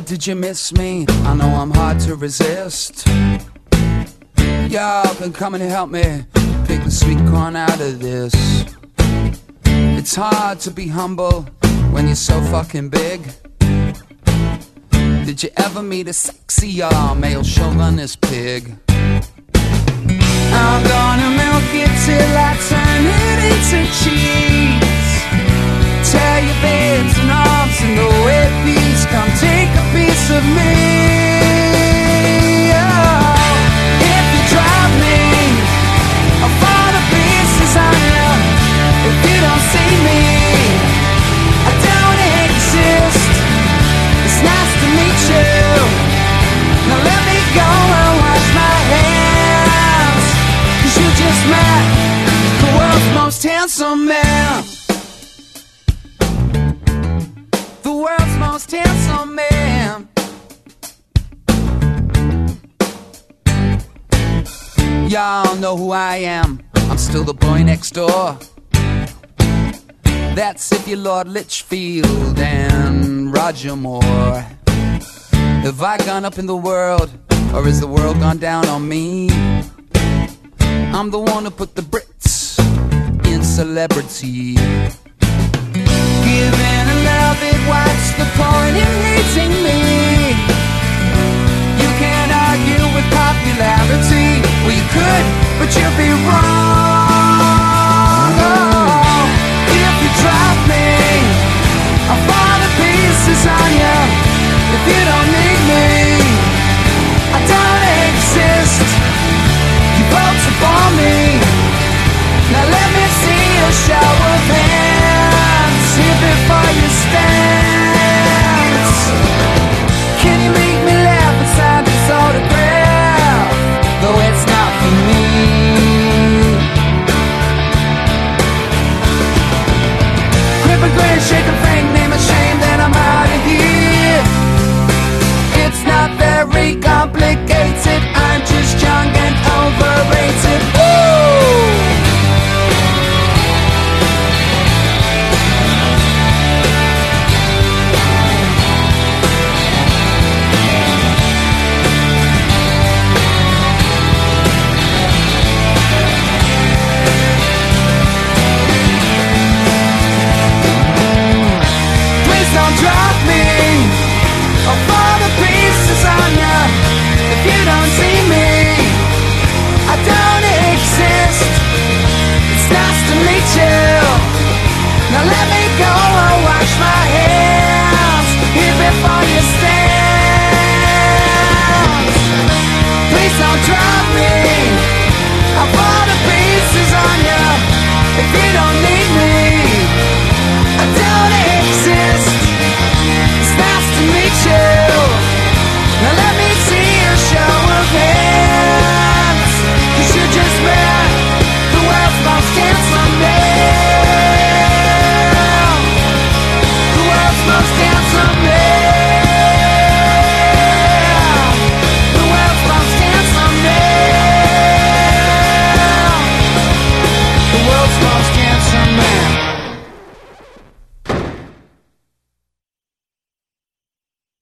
did you miss me? I know I'm hard to resist. Y'all can come and help me pick the sweet corn out of this. It's hard to be humble when you're so fucking big. Did you ever meet a sexy male chauvinist pig? I'm gonna milk it till I turn it into cheese. Tear your veins and arms and the way peas. Come take a piece of me. Oh, if you drive me, I'll fall to pieces on you. If you don't see me, I don't exist. It's nice to meet you. Now let me go and wash my hands. 'Cause you just met the world's most handsome man. The world's most handsome man. Y'all know who I am. I'm still the boy next door. That's if you're Lord Litchfield and Roger Moore. Have I gone up in the world, or has the world gone down on me? I'm the one who put the Brits in celebrity. Giving and love it, what's the point in hating me? You can't argue with popularity. Well, you could, but you'd be wrong. Oh, if you drop me, I'll fall to pieces on you. If you don't need me, I don't exist. You vote for me. Now let me see a show of hands here before you stand. Can you make me laugh inside this autograph? Though it's not for me. Grip a grin, shake a thing, name a shame, then I'm out of here. It's not very complicated, I'm just young and overrated. Woo! Please don't drop me. I'll fall to pieces on ya. If you don't see me, I don't exist. It's nice to meet you. Now let me go and wash my hands here before you start.